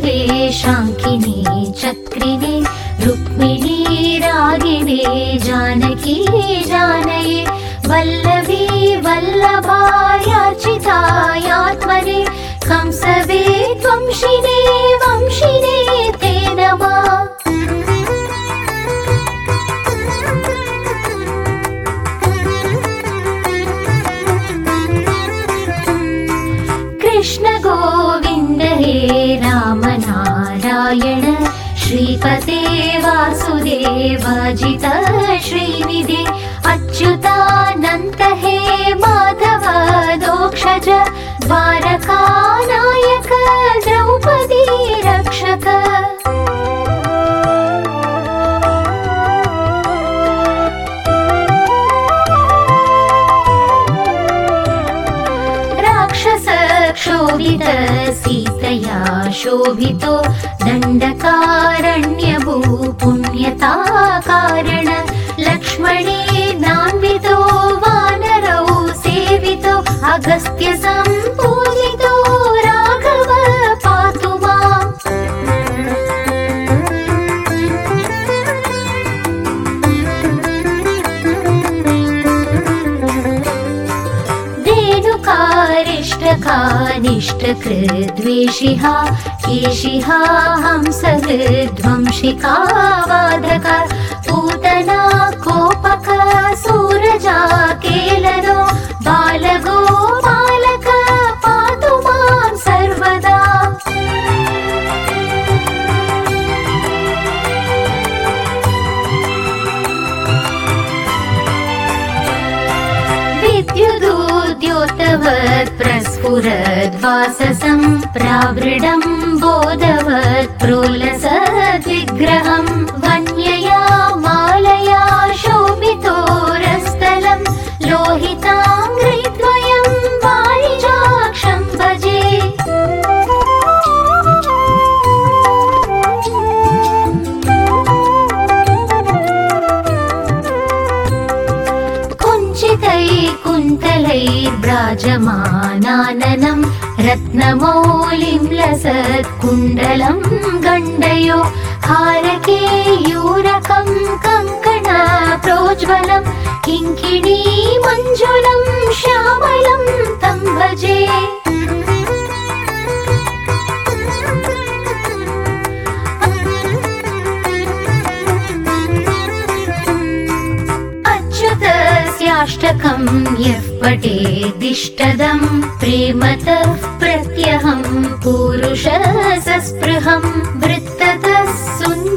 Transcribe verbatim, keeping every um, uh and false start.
रूपे शाङ्किनी चक्रिणे रुक्मिणी रागिणे जानकी जानये वल्लभी वल्लभायाचितायात्मने कंसवे त्वंशिने वंशिने ते नमः। कृष्ण गोविन्द हे राम नारायण श्रीपते वासुदेवाजित श्रीनिधे अच्युतानन्त हे माधव दोक्षज द्वारकानायक द्रौपदी रक्षक। क्षोभित सीतया शोभितो दण्डकारण्यभू पुण्यता कारण लक्ष्मणेनान्वितो वानरौ सेवितो अगस्त्य सम्पूजितो राघव पातु माम्। कानिष्ठकृद्वेषिहा केशिहा हंसहृद्वंशिका वादका पूतना कोपक सूरजाकेलनो बालगोपालक पातु मां सर्वदा। विद्युदुद्योतवत् प्रस्फुरद्वाससं प्रावृडं बोधवत् प्रोलसद्विग्रहं वन्यया मालया शोभितोरस्थलं लोहिताङ्घ्रिद्वयं वाणिजाक्षं भजे। कुन्तलैर्ब्राजमानाननं रत्नमौलिं लसत्कुण्डलं गण्डयो हारकेयूरकं कङ्कणा प्रोज्वलं किङ्किणी मञ्जुलं श्यामलं तं भजे। अच्युतस्याष्टकं यः पठेदिष्टदं प्रेमतः प्रत्यहं पूरुषसस्पृहं वृत्ततः